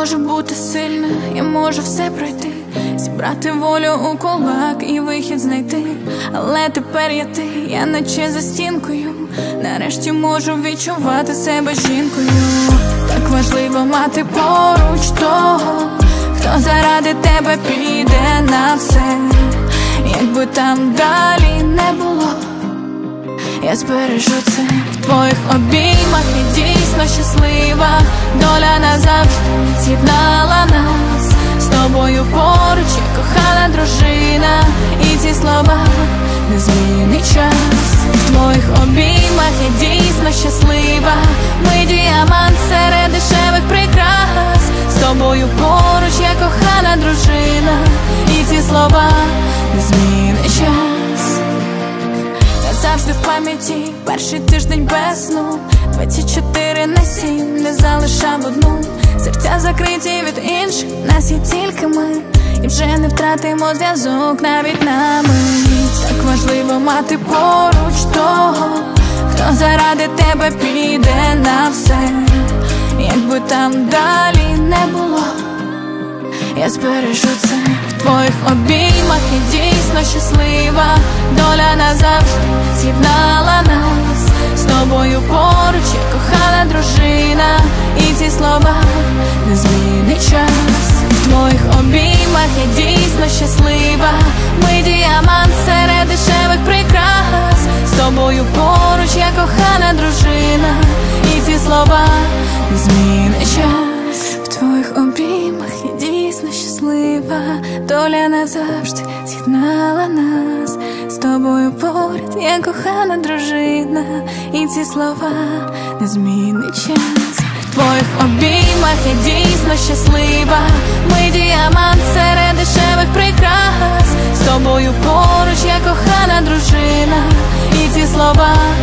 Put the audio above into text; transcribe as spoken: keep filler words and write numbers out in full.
можу бути сильна, я можу все пройти, зібрати волю у кулак і вихід знайти. Але тепер я ти, я наче за стінкою, нарешті можу відчувати себе жінкою. Так важливо мати поруч того, хто заради тебе піде на все. Якби там далі не було, я збережу це в твоїх обіймах. І дійсно щаслива, доля назавжди з'єднала нас. З тобою поруч я кохана дружина, і ці слова не змінить час. В твоїх обіймах я дійсно щаслива, ми діамант серед дешевих прикрас. З тобою поруч я кохана дружина, і ці слова не змінить час. Завжди в пам'яті перший тиждень без сну, двадцять чотири на сім не залишав одну. Серця закриті від інших, нас є тільки ми, і вже не втратимо зв'язок навіть на мить. Так важливо мати поруч того, хто заради тебе піде на все. Якби там далі не було, я збережу це в твоїх обіймах. І дійсно щаслива, доля назавжди з'єднала нас. З тобою поруч я кохана дружина, і ці слова не змінить час. В твоїх обіймах я дійсно щаслива, ми діамант серед дешевих прикрас. З тобою поруч я кохана дружина, і ці слова не змінить час. В твоїх обіймах я дійсно щаслива, доля назавжди з'єднала нас. З тобою поряд я кохана дружина, і ці слова не змінить час. В твоїх обіймах я дійсно щаслива, ми діамант серед дешевих прикрас. З тобою поруч я кохана дружина, і ці слова